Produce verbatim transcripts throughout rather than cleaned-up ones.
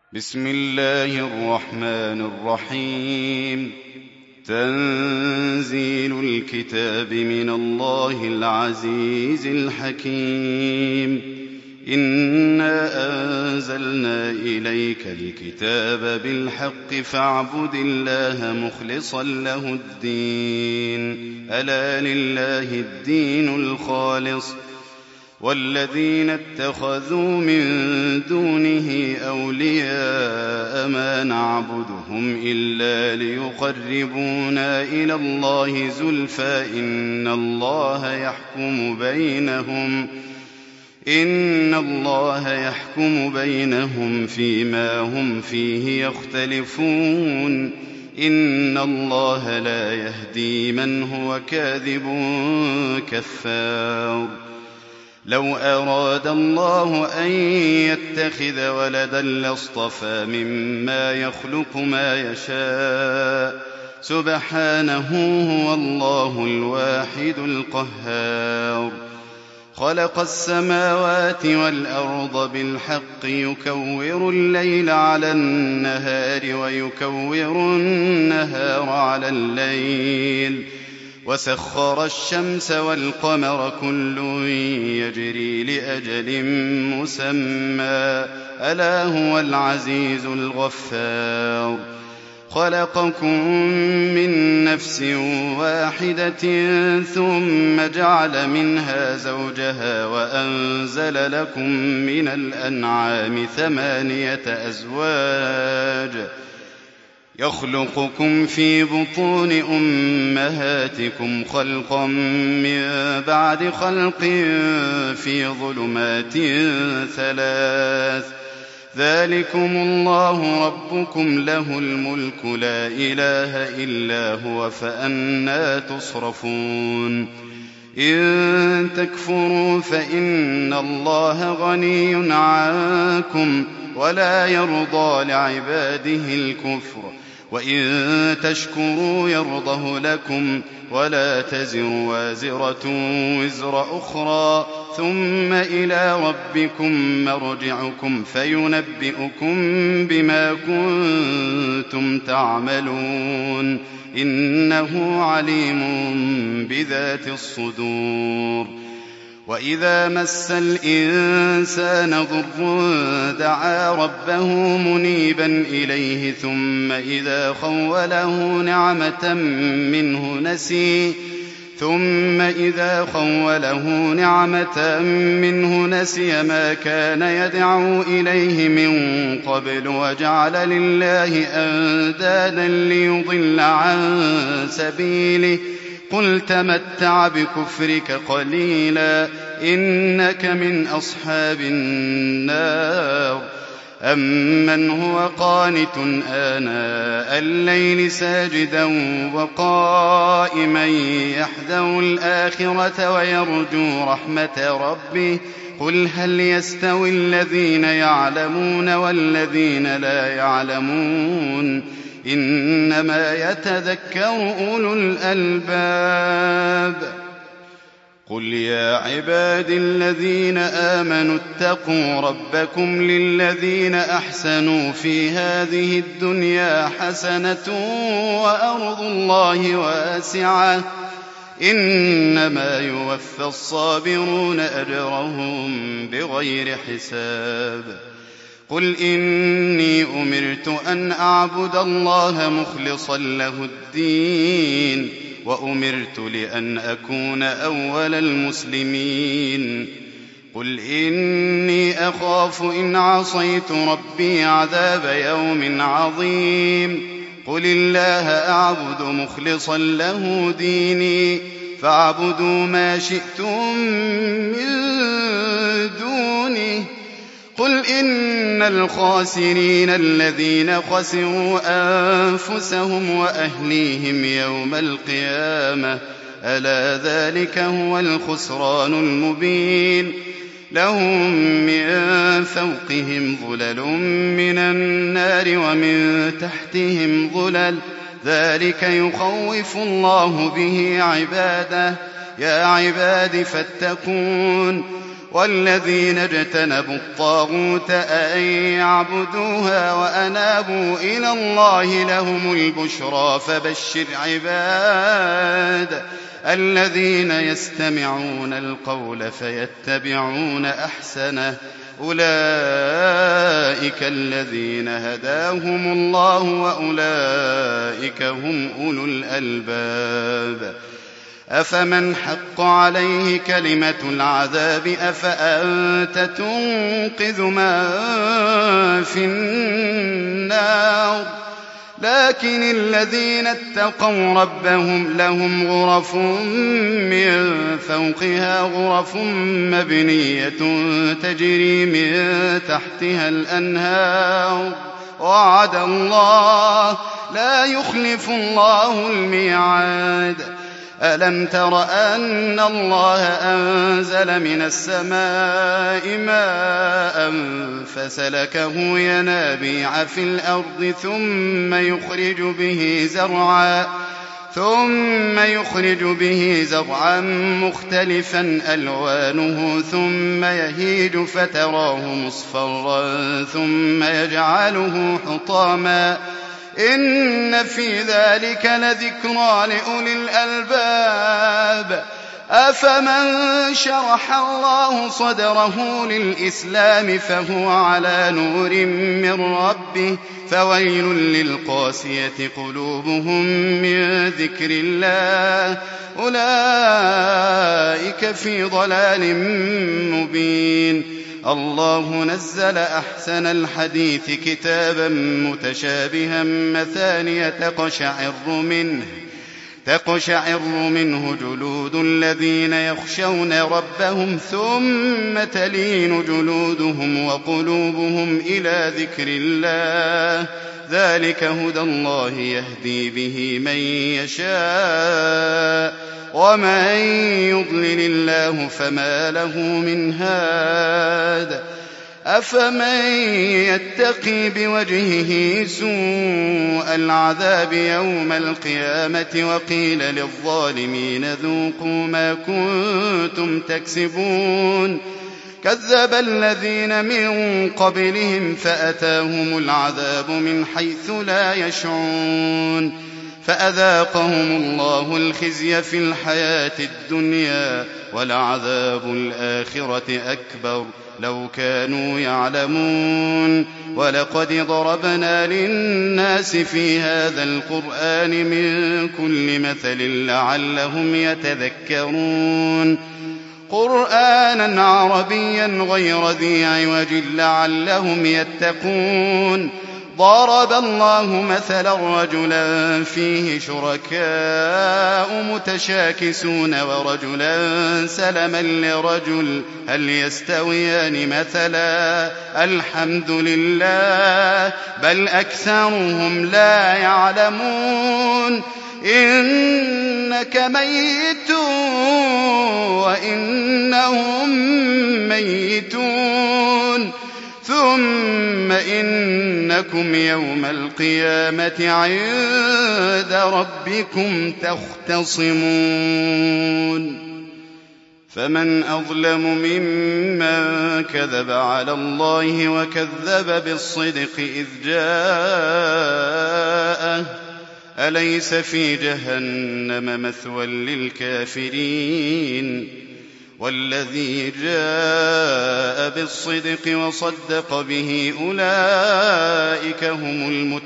بسم الله الرحمن الرحيم. تنزيل الكتاب من الله العزيز الحكيم. إنا أنزلنا إليك الكتاب بالحق فاعبد الله مخلصا له الدين. ألا لله الدين الخالص والذين اتخذوا من دونه أولياء ما نعبدهم إلا ليقربونا إلى الله زلفى إن الله يحكم بينهم إن الله يحكم بينهم فيما هم فيه يختلفون. إن الله لا يهدي من هو كاذب كفار. لو أراد الله أن يتخذ ولدا لاصطفى مما يخلق ما يشاء سبحانه هو الله الواحد القهار. خلق السماوات والأرض بالحق يكور الليل على النهار ويكور النهار على الليل وسخر الشمس والقمر كل يجري لأجل مسمى ألا هو العزيز الغفار. خلقكم من نفس واحدة ثم جعل منها زوجها وأنزل لكم من الأنعام ثمانية أزواج يخلقكم في بطون أمهاتكم خلقا من بعد خلق في ظلمات ثلاث ذلكم الله ربكم له الملك لا إله إلا هو فأنى تصرفون. إن تكفروا فإن الله غني عنكم ولا يرضى لعباده الكفر وإن تشكروا يرضه لكم ولا تزر وازرة وزر أخرى ثم إلى ربكم مرجعكم فينبئكم بما كنتم تعملون إنه عليم بذات الصدور. وإذا مس الإنسان ضر دعا ربه منيبا إليه ثم إذا خوله نعمة منه نسي ثم إذا خوله نعمة منه نسي ما كان يدعو إليه من قبل وجعل لله أندادا ليضل عن سبيله قل تمتع بكفرك قليلا إنك من أصحاب النار. أمن هو قانت آناء الليل ساجدا وقائما يحذر الآخرة ويرجو رحمة ربه قل هل يستوي الذين يعلمون والذين لا يعلمون إنما يتذكر أولو الألباب. قل يا عبادي الذين آمنوا اتقوا ربكم للذين أحسنوا في هذه الدنيا حسنة وأرض الله واسعة إنما يوفى الصابرون أجرهم بغير حساب. قل إني أمرت أن أعبد الله مخلصا له الدين وأمرت لأن أكون أول المسلمين. قل إني أخاف إن عصيت ربي عذاب يوم عظيم. قل الله أعبد مخلصا له ديني فاعبدوا ما شئتم من دونه. قل إن الخاسرين الذين خسروا أنفسهم وأهليهم يوم القيامة ألا ذلك هو الخسران المبين. لهم من فوقهم ظلل من النار ومن تحتهم ظلل ذلك يخوف الله به عباده. يا عباد فاتقون والذين اجتنبوا الطاغوت أن يعبدوها وأنابوا إلى الله لهم البشرى فبشر عباد الذين يستمعون القول فيتبعون أحسنه أولئك الذين هداهم الله وأولئك هم أولو الألباب أفمن حق عليه كلمة العذاب أفأنت تنقذ من في النار لكن الذين اتقوا ربهم لهم غرف من فوقها غرف مبنية تجري من تحتها الأنهار وعد الله لا يخلف الله الميعاد ألم تر أن الله أنزل من السماء ماء فسلكه ينابيع في الأرض ثم يخرج به زرعا ثم يخرج به زرعا مختلفا ألوانه ثم يهيج فتراه مصفرا ثم يجعله حطاما إن في ذلك لذكرى لأولي الألباب أفمن شرح الله صدره للإسلام فهو على نور من ربه فويل للقاسية قلوبهم من ذكر الله أولئك في ضلال مبين الله نزل أحسن الحديث كتابا متشابها مثانية تقشعر منه تقشعر منه جلود الذين يخشون ربهم ثم تلين جلودهم وقلوبهم إلى ذكر الله ذلك هدى الله يهدي به من يشاء ومن يضلل الله فما له من هاد أفمن يتقي بوجهه سوء العذاب يوم القيامة وقيل للظالمين ذوقوا ما كنتم تكسبون كذب الذين من قبلهم فأتاهم العذاب من حيث لا يشعرون فأذاقهم الله الخزي في الحياة الدنيا ولعذاب الآخرة أكبر لو كانوا يعلمون ولقد ضربنا للناس في هذا القرآن من كل مثل لعلهم يتذكرون قرآنا عربيا غير ذي عوج لعلهم يتقون ضرب الله مثلا رجلا فيه شركاء متشاكسون ورجلا سلما لرجل هل يستويان مثلا الحمد لله بل أكثرهم لا يعلمون إنك ميت وإنهم ميتون ثم إنكم يوم القيامة عند ربكم تختصمون فمن أظلم ممن كذب على الله وكذب بالصدق إذ جاءه أليس في جهنم مثوى للكافرين والذي جاء بالصدق وصدق به أولئك هم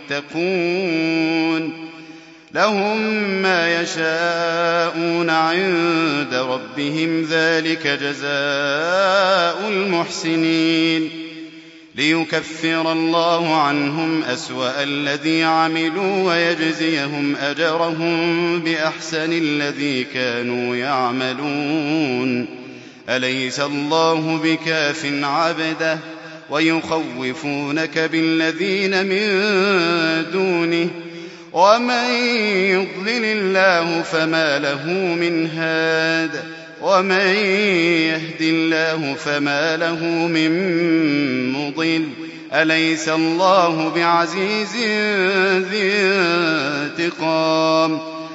المتقون لهم ما يشاءون عند ربهم ذلك جزاء المحسنين ليكفر الله عنهم أسوأ الذي عملوا ويجزيهم أجرهم بأحسن الذي كانوا يعملون أليس الله بكاف عبده ويخوفونك بالذين من دونه ومن يضلل الله فما له من هاد ومن يهد الله فما له من مضل أليس الله بعزيز ذي انتقام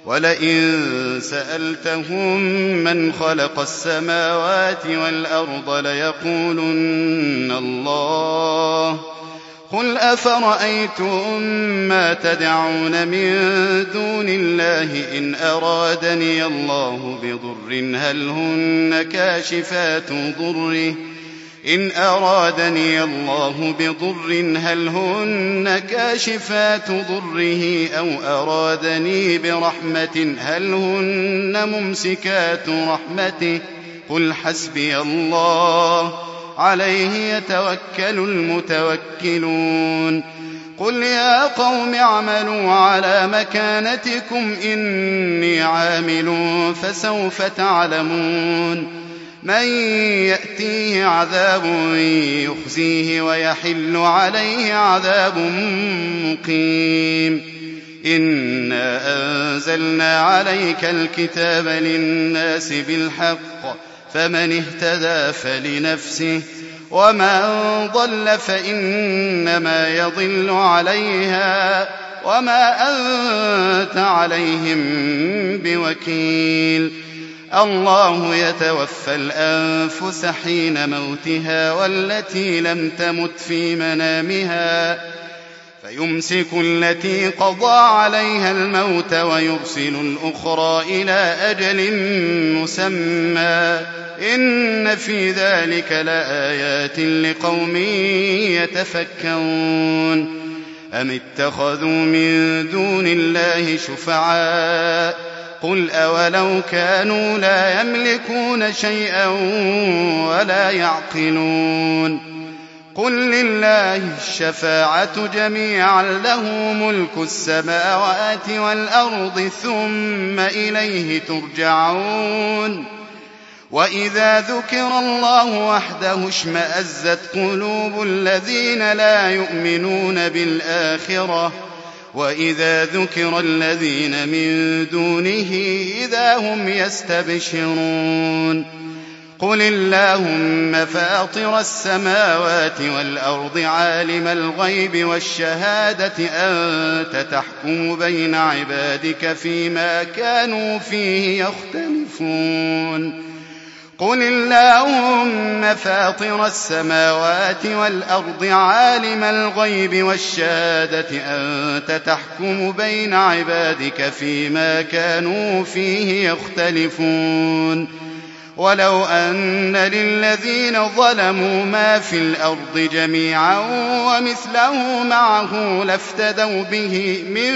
ولئن سألتهم من خلق السماوات والأرض ليقولن الله. قل أفرأيتم ما تدعون من دون الله إن أرادني الله بضر هل هن كاشفات ضره إن أرادني الله بضر هل هن كاشفات ضره أو أرادني برحمة هل هن ممسكات رحمته قل حسبي الله عليه يتوكل المتوكلون. قل يا قوم اعملوا على مكانتكم إني عامل فسوف تعلمون من يأتيه عذاب يخزيه ويحل عليه عذاب مقيم. إنا أنزلنا عليك الكتاب للناس بالحق فمن اهتدى فلنفسه ومن ضل فإنما يضل عليها وما أنت عليهم بوكيل. الله يتوفى الأنفس حين موتها والتي لم تمت في منامها فيمسك التي قضى عليها الموت ويرسل الأخرى إلى أجل مسمى إن في ذلك لآيات لقوم يتفكرون. أم اتخذوا من دون الله شفعاء قل أولو كانوا لا يملكون شيئا ولا يعقلون. قل لله الشفاعة جميعا له ملك السماوات والأرض ثم إليه ترجعون. وإذا ذكر الله وحده اشمأزت قلوب الذين لا يؤمنون بالآخرة وإذا ذكر الذين من دونه إذا هم يستبشرون. قل اللهم فاطر السماوات والأرض عالم الغيب والشهادة أنت تحكم بين عبادك فيما كانوا فيه يختلفون. قل اللهم فاطر السماوات والأرض عالم الغيب والشهادة أنت تحكم بين عبادك فيما كانوا فيه يختلفون. ولو أن للذين ظلموا ما في الأرض جميعا ومثله معه لافتدوا به من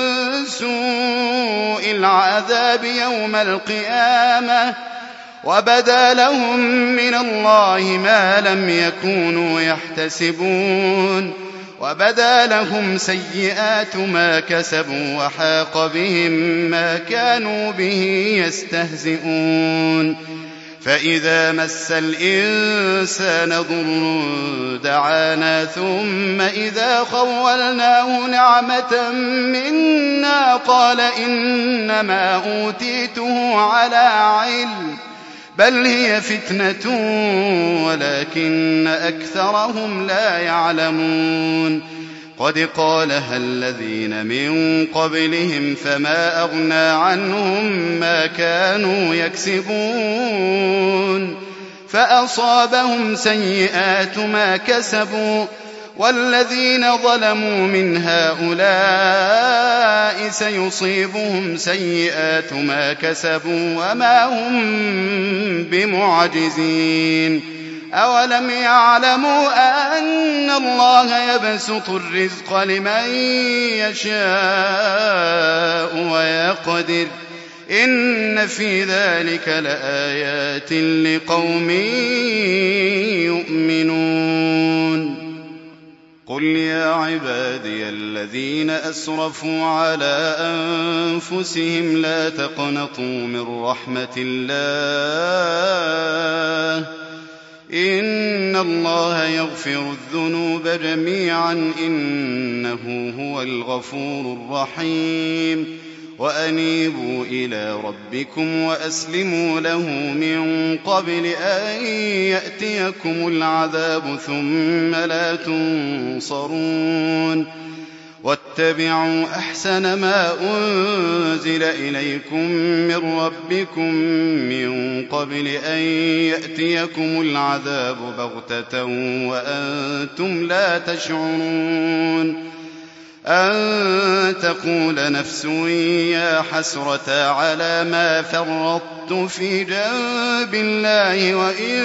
سوء العذاب يوم القيامة وبدا لهم من الله ما لم يكونوا يحتسبون وبدا لهم سيئات ما كسبوا وحاق بهم ما كانوا به يستهزئون. فإذا مس الإنسان ضر دعانا ثم إذا خولناه نعمة منا قال إنما أوتيته على علم بل هي فتنة ولكن أكثرهم لا يعلمون. قد قالها الذين من قبلهم فما أغنى عنهم ما كانوا يكسبون فأصابهم سيئات ما كسبوا والذين ظلموا من هؤلاء سيصيبهم سيئات ما كسبوا وما هم بمعجزين. أولم يعلموا أن الله يبسط الرزق لمن يشاء ويقدر إن في ذلك لآيات لقوم يؤمنون. قل يا عبادي الذين أسرفوا على أنفسهم لا تقنطوا من رحمة الله إن الله يغفر الذنوب جميعا إنه هو الغفور الرحيم. وأنيبوا إلى ربكم وأسلموا له من قبل أن يأتيكم العذاب ثم لا تنصرون. واتبعوا أحسن ما أنزل إليكم من ربكم من قبل أن يأتيكم العذاب بغتة وأنتم لا تشعرون أن تقول نفس يا حسرة على ما فرطت في جنب الله وإن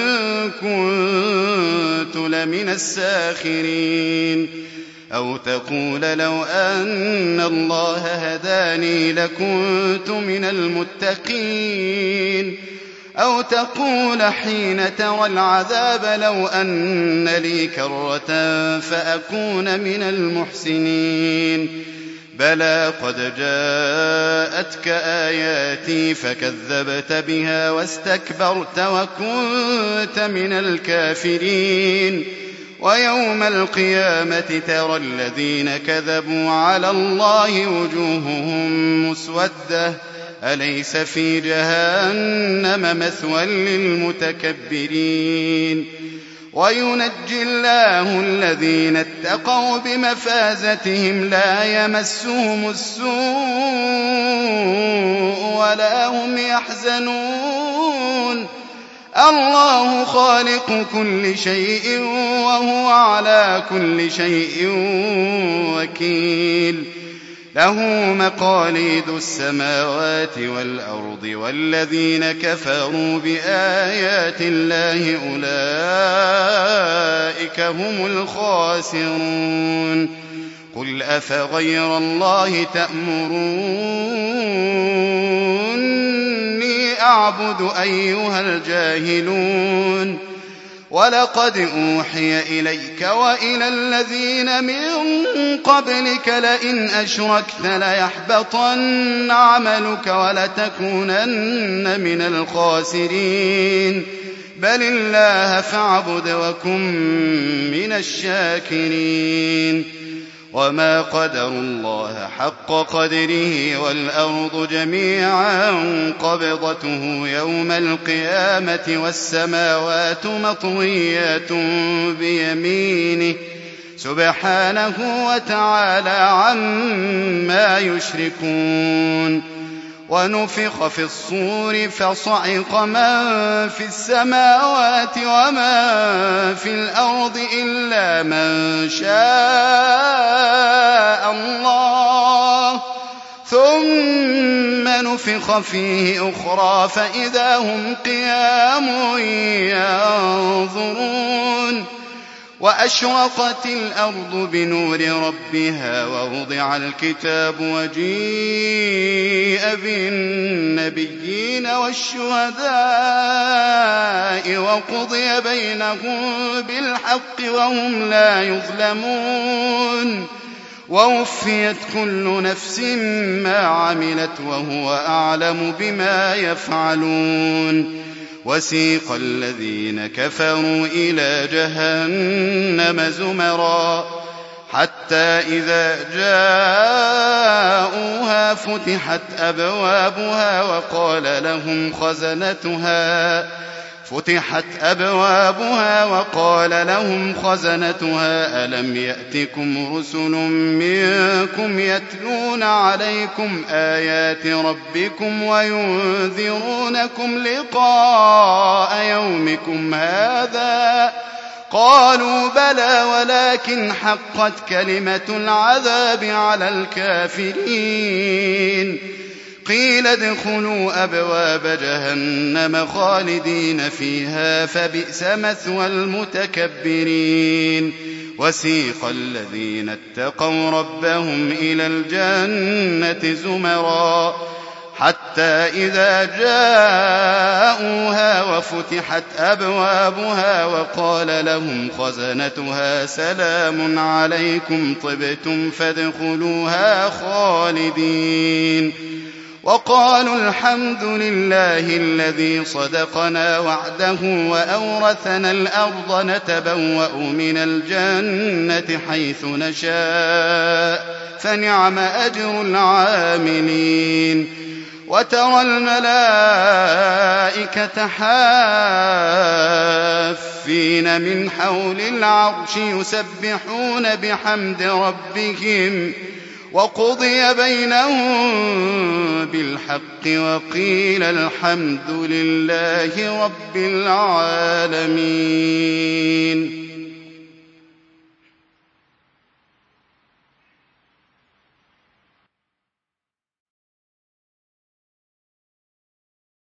كنت لمن الساخرين أو تقول لو أن الله هداني لكنت من المتقين أو تقول حين ترى العذاب لو أن لي كرة فأكون من المحسنين بلى قد جاءتك آياتي فكذبت بها واستكبرت وكنت من الكافرين ويوم القيامة ترى الذين كذبوا على الله وجوههم مسودة أليس في جهنم مثوى للمتكبرين وينجي الله الذين اتقوا بمفازتهم لا يمسهم السوء ولا هم يحزنون الله خالق كل شيء وهو على كل شيء وكيل له مقاليد السماوات والأرض والذين كفروا بآيات الله أولئك هم الخاسرون قل أفغير الله تأمروني أعبد أيها الجاهلون ولقد أوحي إليك وإلى الذين من قبلك لئن أشركت ليحبطن عملك ولتكونن من الخاسرين بل الله فاعبد وكن من الشاكرين وما قدروا الله حق قدره والأرض جميعا قبضته يوم القيامة والسماوات مطويات بيمينه سبحانه وتعالى عما يشركون ونفخ في الصور فصعق من في السماوات ومن في الأرض إلا من شاء الله ثم نفخ فيه أخرى فإذا هم قيام ينظرون وأشرقت الأرض بنور ربها ووضع الكتاب وجيء بالنبيين والشهداء وقضي بينهم بالحق وهم لا يظلمون ووفيت كل نفس ما عملت وهو أعلم بما يفعلون وسيق الذين كفروا إلى جهنم زمرا حتى إذا جاءوها فتحت أبوابها وقال لهم خزنتها فتحت أبوابها وقال لهم خزنتها ألم يأتكم رسل منكم يتلون عليكم آيات ربكم وينذرونكم لقاء يومكم هذا قالوا بلى ولكن حقت كلمة العذاب على الكافرين قيل ادخلوا أبواب جهنم خالدين فيها فبئس مثوى المتكبرين وسيق الذين اتقوا ربهم إلى الجنة زمرا حتى إذا جاءوها وفتحت أبوابها وقال لهم خزنتها سلام عليكم طبتم فادخلوها خالدين وقالوا الحمد لله الذي صدقنا وعده وأورثنا الأرض نتبوأ من الجنة حيث نشاء فنعم أجر العاملين وترى الملائكة حافين والمستخفين من حول العرش يسبحون بحمد ربهم وقضي بينهم بالحق وقيل الحمد لله رب العالمين.